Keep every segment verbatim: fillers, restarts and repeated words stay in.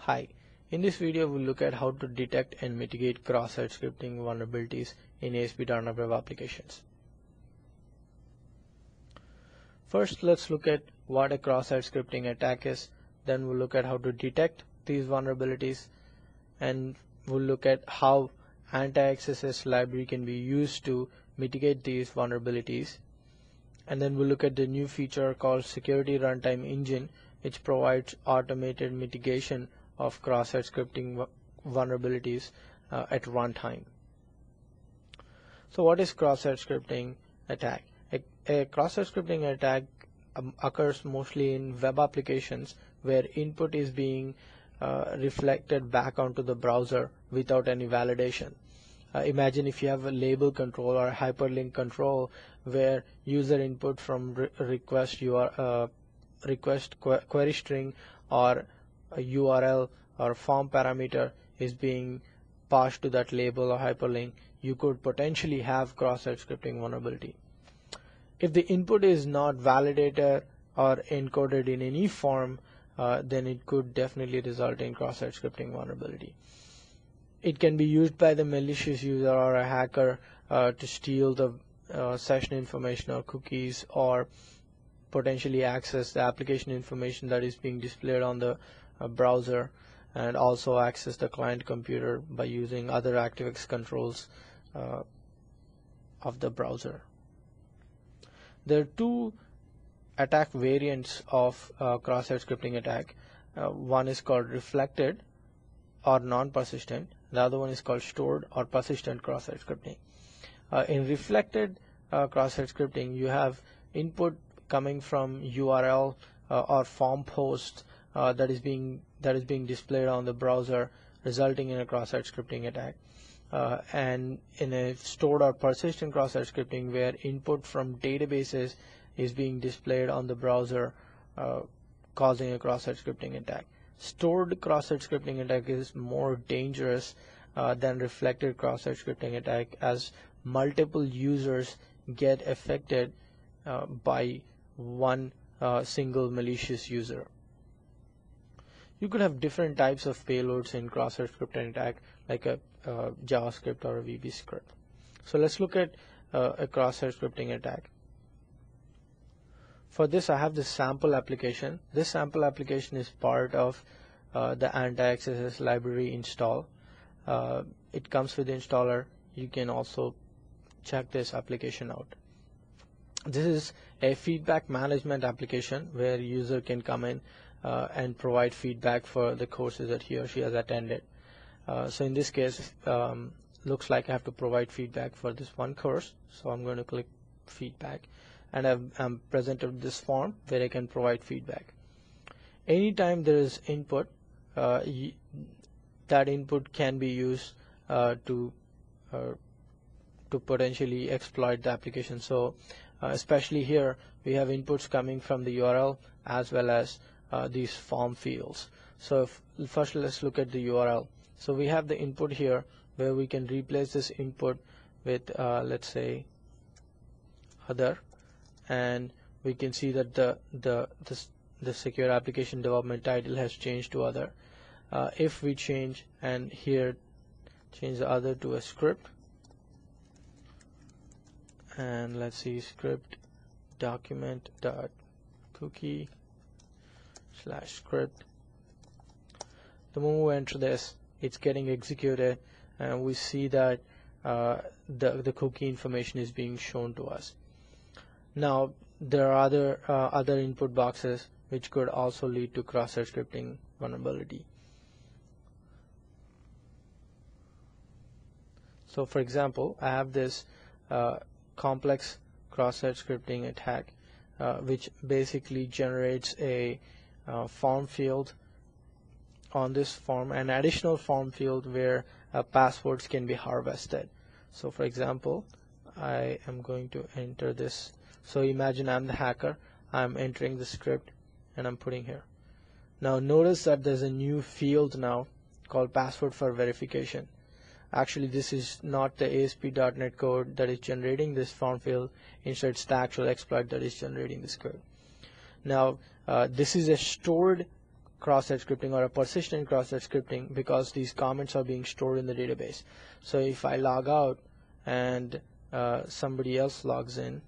Hi, in this video we'll look at how to detect and mitigate cross-site scripting vulnerabilities in A S P dot net Web applications. First, let's look at what a cross-site scripting attack is. Then we'll look at how to detect these vulnerabilities, and we'll look at how anti-X S S library can be used to mitigate these vulnerabilities. And then we'll look at the new feature called Security Runtime Engine, which provides automated mitigation of cross-site scripting vulnerabilities uh, at runtime. So what is cross-site scripting attack? A, a cross-site scripting attack um, occurs mostly in web applications where input is being uh, reflected back onto the browser without any validation. Uh, imagine if you have a label control or a hyperlink control where user input from re request your uh, request qu query string or a U R L or form parameter is being passed to that label or hyperlink. You could potentially have cross-site scripting vulnerability. If the input is not validated or encoded in any form, uh, then it could definitely result in cross-site scripting vulnerability. It can be used by the malicious user or a hacker uh, to steal the uh, session information or cookies, or potentially access the application information that is being displayed on the uh, browser, and also access the client computer by using other ActiveX controls uh, of the browser. There are two attack variants of uh, cross-site scripting attack. Uh, one is called reflected or non-persistent. The other one is called stored or persistent cross-site scripting. Uh, in reflected uh, cross-site scripting, you have input coming from U R L uh, or form post uh, that is being that is being displayed on the browser, resulting in a cross-site scripting attack. Uh, and in a stored or persistent cross-site scripting, where input from databases is being displayed on the browser, uh, causing a cross-site scripting attack. Stored cross-site scripting attack is more dangerous uh, than reflected cross-site scripting attack, as multiple users get affected uh, by one uh, single malicious user. You could have different types of payloads in cross-site scripting attack, like a uh, JavaScript or a V B script. So let's look at uh, a cross-site scripting attack. For this, I have this sample application. This sample application is part of uh, the anti-X S S library install. Uh, it comes with the installer. You can also check this application out. This is a feedback management application where user can come in uh, and provide feedback for the courses that he or she has attended. Uh, so in this case, um, looks like I have to provide feedback for this one course. So I'm going to click feedback, and I've, I'm presented this form where I can provide feedback. Anytime there is input, uh, that input can be used uh, to uh, to potentially exploit the application. So uh, especially here, we have inputs coming from the U R L as well as uh, these form fields. So if, first let's look at the U R L. So we have the input here where we can replace this input with uh, let's say other, and we can see that the the this, the secure application development title has changed to other. Uh, if we change and here change the other to a script, and let's see script document dot cookie slash script, the moment we enter this, it's getting executed, and we see that uh, the the cookie information is being shown to us. Now there are other uh, other input boxes which could also lead to cross-site scripting vulnerability. So for example, I have this uh, complex cross-site scripting attack uh, which basically generates a uh, form field on this form, an additional form field where uh, passwords can be harvested. So for example, I am going to enter this. So imagine I'm the hacker, I'm entering the script and I'm putting here. Now notice that there's a new field now called password for verification. Actually, this is not the A S P dot net code that is generating this form field. Instead, it's the actual exploit that is generating this code. Now uh, this is a stored cross-site scripting or a persistent cross-site scripting because these comments are being stored in the database. So if I log out and uh, somebody else logs in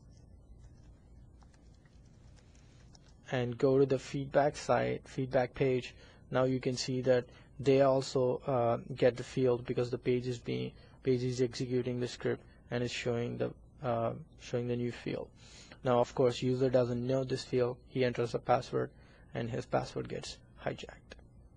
and go to the feedback site, feedback page, now you can see that they also uh, get the field because the page is being page is executing the script and is showing the uh, showing the new field. Now of course user doesn't know this field, he enters a password and his password gets hijacked.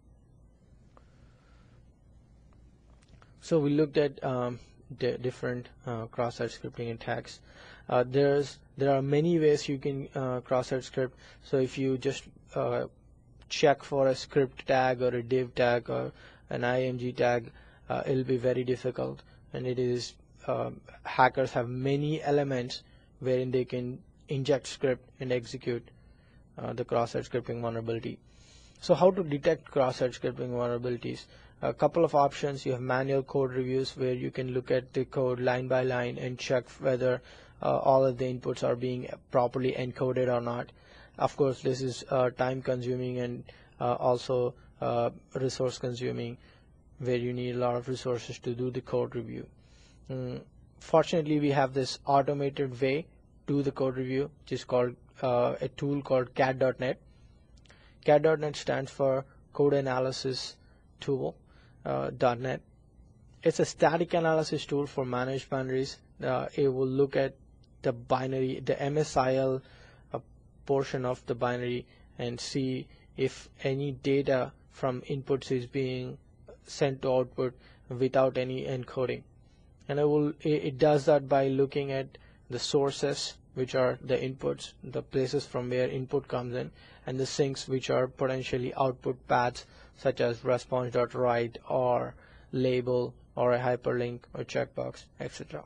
So we looked at um, di different uh, cross-site scripting attacks. Uh, there's there are many ways you can uh, cross-site script. So if you just uh, check for a script tag or a div tag or an img tag, uh, it'll be very difficult, and it is um, hackers have many elements wherein they can inject script and execute uh, the cross-site scripting vulnerability. So how to detect cross-site scripting vulnerabilities? A couple of options. You have manual code reviews where you can look at the code line by line and check whether uh, all of the inputs are being properly encoded or not. Of course, this is uh, time consuming and uh, also uh, resource consuming, where you need a lot of resources to do the code review. Mm, fortunately, we have this automated way to the code review, which is called uh, a tool called cat dot net. cat dot net stands for Code Analysis Tool. Uh, .net. It's a static analysis tool for managed binaries. Uh, it will look at the binary, the M S I L uh, portion of the binary, and see if any data from inputs is being sent to output without any encoding. And it will it, it does that by looking at the sources, which are the inputs, the places from where input comes in, and the sinks, which are potentially output paths such as response.write or label or a hyperlink or checkbox, et cetera.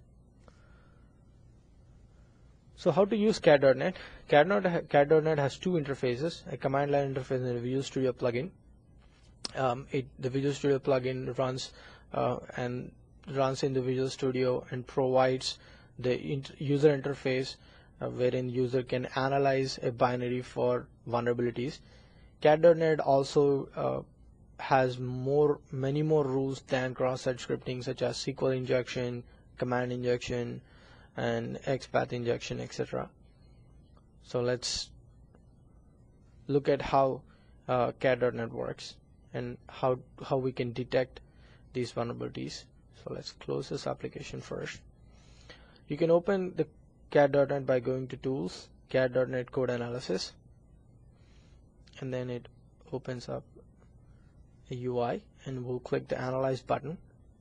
So how to use cat dot net? cat dot net has two interfaces, a command line interface and a Visual Studio plugin. Um, it, the Visual Studio plugin runs uh, and runs in the Visual Studio and provides the int user interface uh, wherein user can analyze a binary for vulnerabilities. cat dot net also uh, has more, many more rules than cross-site scripting, such as S Q L injection, command injection, and XPath injection, et cetera. So let's look at how uh, cat dot net works and how how we can detect these vulnerabilities. So let's close this application first. You can open the cat dot net by going to Tools, cat dot net Code Analysis, and then it opens up a U I, and we'll click the Analyze button.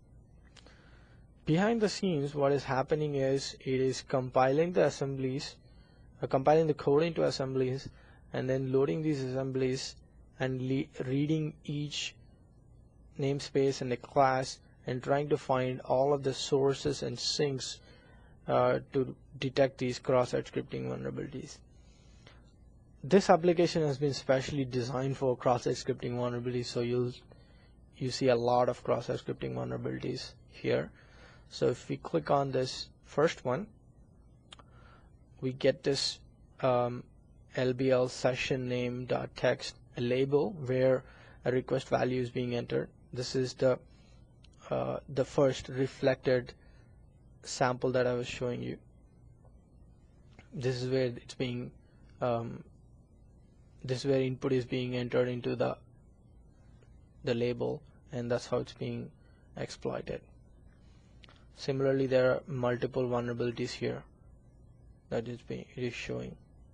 Behind the scenes, what is happening is it is compiling the assemblies, uh, compiling the code into assemblies, and then loading these assemblies and reading each namespace and the class and trying to find all of the sources and sinks uh, to detect these cross-site scripting vulnerabilities. This application has been specially designed for cross-site scripting vulnerabilities, so you'll you see a lot of cross-site scripting vulnerabilities here. So if we click on this first one, we get this um, L B L session name dot text, a label where a request value is being entered. This is the uh, the first reflected sample that I was showing you. This is where it's being um, this is where input is being entered into the the label, and that's how it's being exploited. Similarly, there are multiple vulnerabilities here that is being it is showing.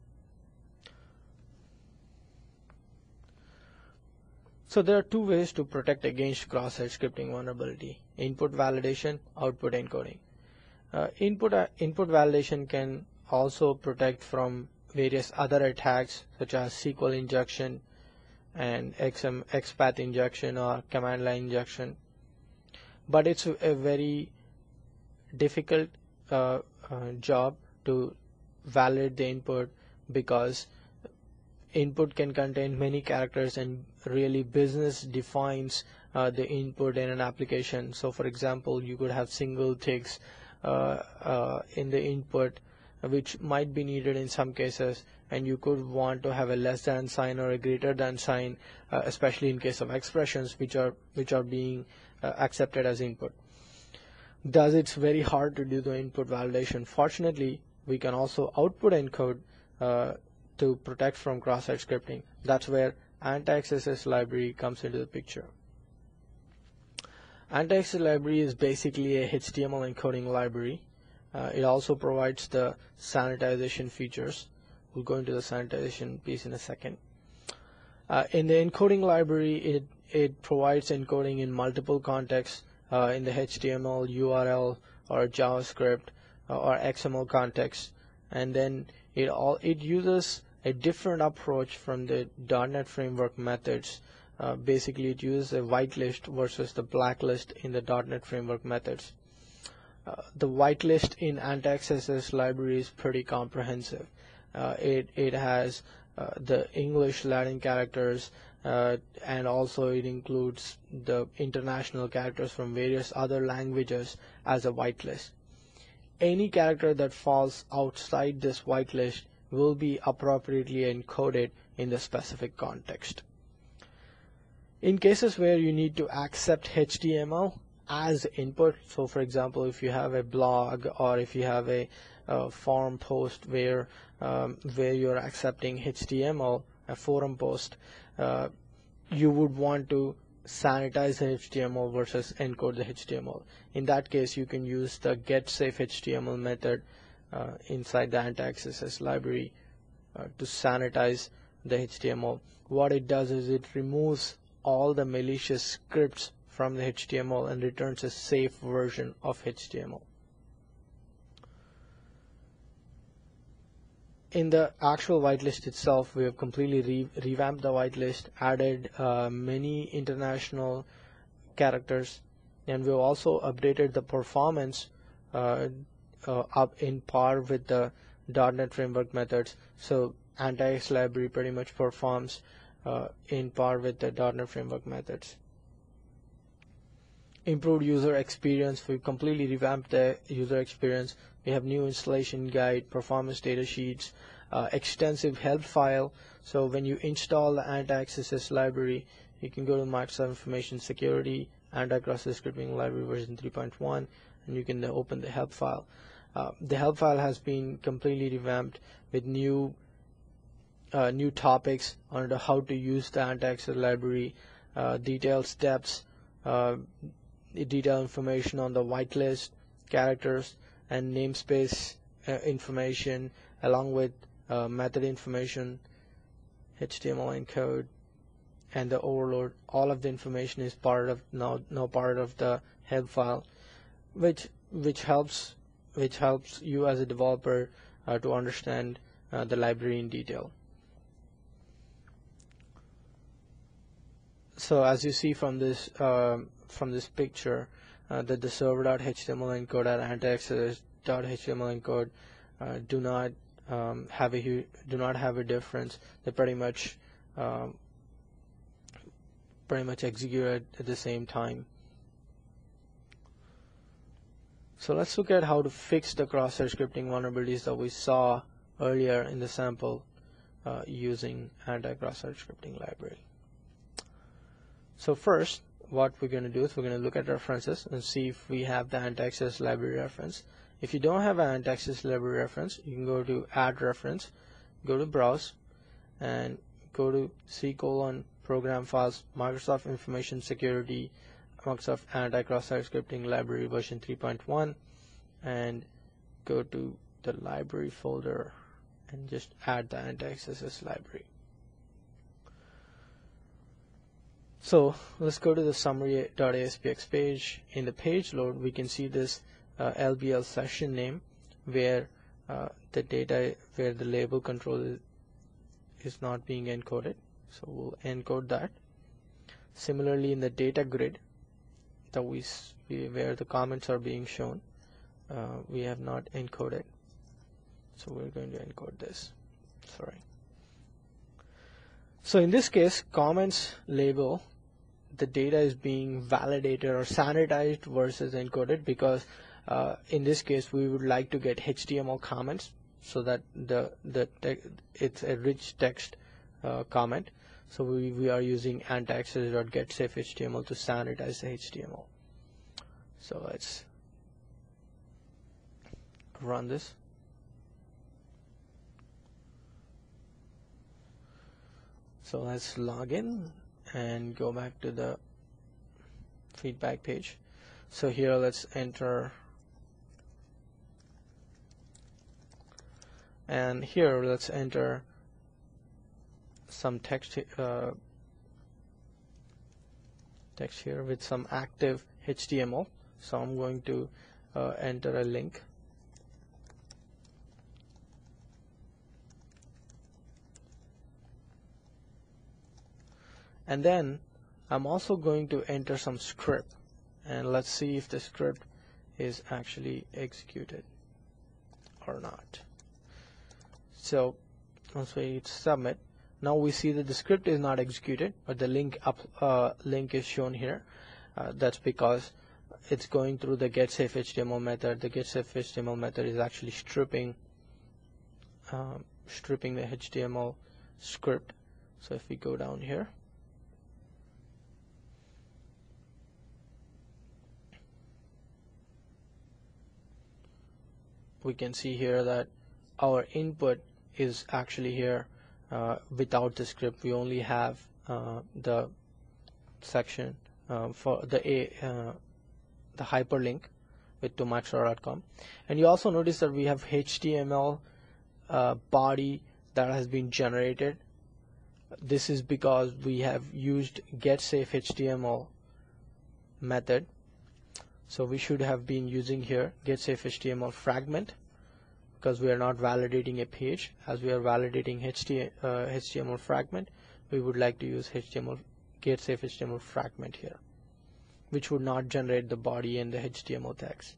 So there are two ways to protect against cross-site scripting vulnerability: input validation, output encoding. Uh, input uh, input validation can also protect from various other attacks such as S Q L injection and X M, XPath injection or command line injection, but it's a very difficult uh, uh, job to validate the input, because input can contain many characters and really business defines uh, the input in an application. So for example, you could have single ticks uh, uh, in the input which might be needed in some cases, and you could want to have a less than sign or a greater than sign, uh, especially in case of expressions which are which are being uh, accepted as input. Thus, it's very hard to do the input validation. Fortunately, we can also output encode uh, to protect from cross-site scripting. That's where anti-X S S library comes into the picture. Anti-X S S library is basically a H T M L encoding library. Uh, it also provides the sanitization features. We'll go into the sanitization piece in a second. Uh, in the encoding library, it, it provides encoding in multiple contexts, uh, in the H T M L, U R L, or JavaScript, uh, or X M L context. And then it, all, it uses a different approach from the dot net Framework methods. Uh, basically, it uses a whitelist versus the blacklist in the dot net Framework methods. Uh, the whitelist in anti-X S S library is pretty comprehensive. Uh, it, it has uh, the English Latin characters, uh, and also it includes the international characters from various other languages as a whitelist. Any character that falls outside this whitelist will be appropriately encoded in the specific context. In cases where you need to accept H T M L as input, so for example, if you have a blog or if you have a, a forum post where um, where you're accepting H T M L, a forum post, uh, you would want to sanitize the H T M L versus encode the H T M L. In that case, you can use the getSafeHTML method uh, inside the anti-X S S library uh, to sanitize the H T M L. What it does is it removes all the malicious scripts from the H T M L and returns a safe version of H T M L. In the actual whitelist itself, we have completely re revamped the whitelist, added uh, many international characters, and we've also updated the performance uh, uh, up in par with the dot net Framework methods. So anti-X library pretty much performs uh, in par with the dot net Framework methods. Improved user experience. We've completely revamped the user experience. We have new installation guide, performance data sheets, uh, extensive help file. So when you install the anti-X S S library, you can go to Microsoft Information Security, Anti-Cross-Site Scripting Library version three point one, and you can uh, open the help file. Uh, the help file has been completely revamped with new uh, new topics on the how to use the anti-X S S library, uh, detailed steps, uh, detailed information on the whitelist, characters, and namespace uh, information, along with uh, method information, H T M L encode, and the overload. All of the information is part of now now part of the help file, which which helps which helps you as a developer uh, to understand uh, the library in detail. So as you see from this uh, from this picture, uh, that the server.html encode and anti-X S S.html encode uh, do not um, have a do not have a difference. They pretty much um, pretty much execute at the same time. So let's look at how to fix the cross-site scripting vulnerabilities that we saw earlier in the sample uh, using anti-cross-site scripting library. So first, what we're going to do is we're going to look at references and see if we have the anti-X S S library reference. If you don't have an anti-X S S library reference, you can go to Add Reference, go to Browse, and go to C colon Program Files, Microsoft Information Security, Microsoft Anti-Cross-Site Scripting Library version three point one, and go to the library folder and just add the anti-X S S library. So let's go to the summary.aspx page. In the page load, we can see this uh, L B L session name where uh, the data, where the label control is, is not being encoded. So we'll encode that. Similarly, in the data grid, that we, where the comments are being shown, uh, we have not encoded. So we're going to encode this. Sorry. So in this case, comments label, the data is being validated or sanitized versus encoded, because uh, in this case we would like to get H T M L comments. so that the the it's a rich text uh, comment. So we, we are using anti-access.getSafeHTML to sanitize the H T M L. So let's run this. So let's log in and go back to the feedback page. So here let's enter, and here let's enter some text uh, text here with some active H T M L. So I'm going to uh, enter a link. And then I'm also going to enter some script, and let's see if the script is actually executed or not. So once we hit submit, now we see that the script is not executed, but the link up uh, link is shown here. Uh, that's because it's going through the getSafeHTML method. The getSafeHTML method is actually stripping um, stripping the H T M L script. So if we go down here, we can see here that our input is actually here uh, without the script. We only have uh, the section uh, for the a uh, the hyperlink with tomatstar dot com, and you also notice that we have H T M L uh, body that has been generated. This is because we have used getSafeHTML method. So we should have been using here getSafeHTML fragment, because we are not validating a page. As we are validating H T M L fragment, we would like to use H T M L getSafeHTML fragment here, which would not generate the body and the H T M L text.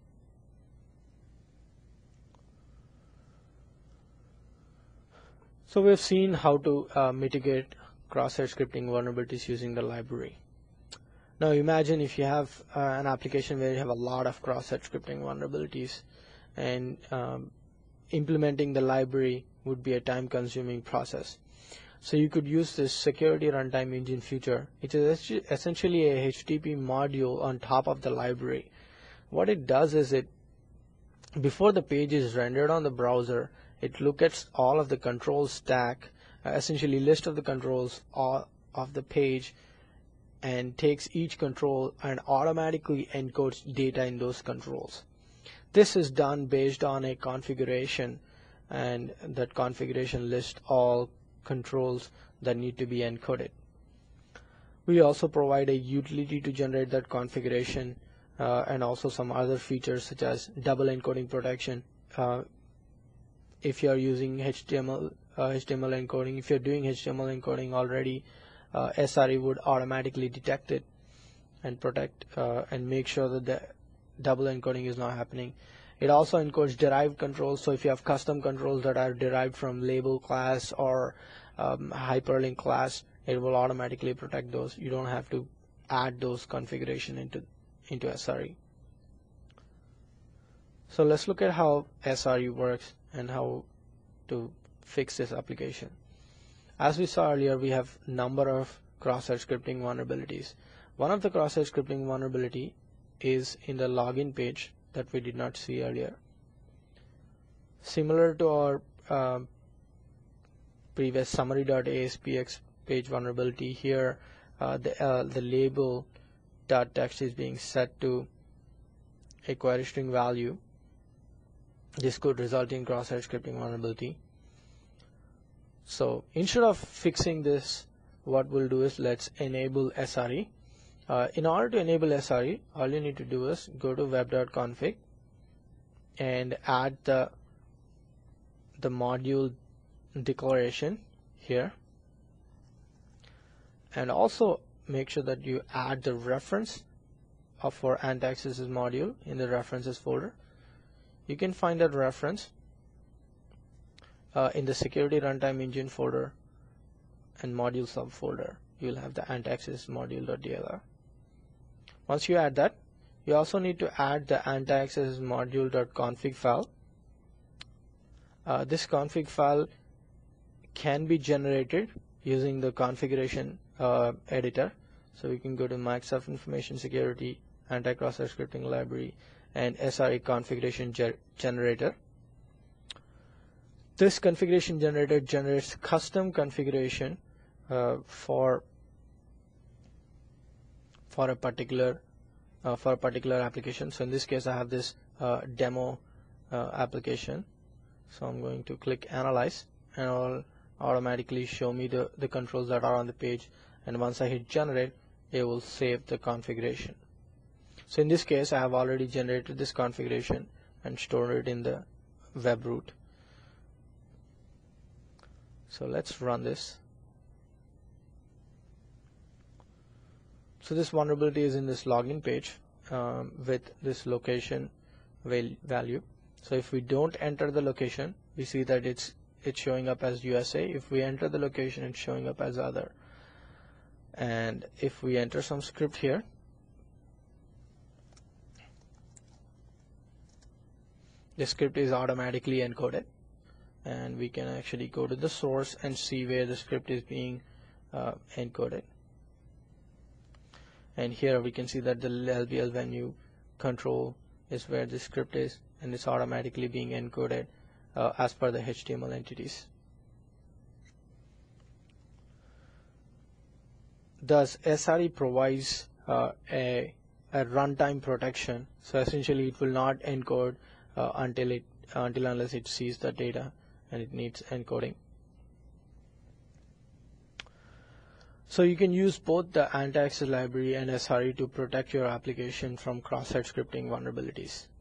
So we've seen how to uh, mitigate cross-site scripting vulnerabilities using the library. Now imagine if you have uh, an application where you have a lot of cross-site scripting vulnerabilities, and um, implementing the library would be a time-consuming process. So you could use this security runtime engine feature. It is essentially a H T T P module on top of the library. What it does is, it before the page is rendered on the browser, it looks at all of the control stack, uh, essentially list of the controls all of the page, and takes each control and automatically encodes data in those controls. This is done based on a configuration, and that configuration lists all controls that need to be encoded. We also provide a utility to generate that configuration, uh, and also some other features such as double encoding protection. Uh, if you are using H T M L, uh, H T M L encoding, if you're doing H T M L encoding already, uh, S R E would automatically detect it and protect uh, and make sure that the double encoding is not happening. It also encodes derived controls. So if you have custom controls that are derived from label class or um, hyperlink class, it will automatically protect those. You don't have to add those configuration into into S R E. So let's look at how S R E works and how to fix this application. As we saw earlier, we have number of cross-site scripting vulnerabilities. One of the cross-site scripting vulnerability is in the login page that we did not see earlier. Similar to our uh, previous summary.aspx page vulnerability, here uh, the, uh, the label dot text is being set to a query string value. This could result in cross-site scripting vulnerability. So instead of fixing this, what we'll do is let's enable S R E. Uh, in order to enable S R E, all you need to do is go to web.config and add the the module declaration here, and also make sure that you add the reference of our anti-access module in the references folder. You can find that reference uh, in the security runtime engine folder and module subfolder. You'll have the anti-access module.dlr. Once you add that, you also need to add the anti-access module.config file Uh, this config file can be generated using the configuration uh, editor. So we can go to Microsoft Information Security, Anti-Cross-Site Scripting Library, and S R E configuration ge generator. This configuration generator generates custom configuration uh, for for a particular uh, for a particular application. So in this case, I have this uh, demo uh, application. So I'm going to click Analyze, and it will automatically show me the the controls that are on the page. And once I hit Generate, it will save the configuration. So in this case, I have already generated this configuration and stored it in the web root. So let's run this. So this vulnerability is in this login page um, with this location val value. So if we don't enter the location, we see that it's it's showing up as U S A. If we enter the location, it's showing up as other. And if we enter some script here, the script is automatically encoded, and we can actually go to the source and see where the script is being uh, encoded. And here we can see that the L B L venue control is where the script is, and it's automatically being encoded uh, as per the H T M L entities. Thus, S R E provides uh, a, a runtime protection. So essentially, it will not encode uh, until it uh, until unless it sees the data and it needs encoding. So you can use both the anti-access library and S R E to protect your application from cross-site scripting vulnerabilities.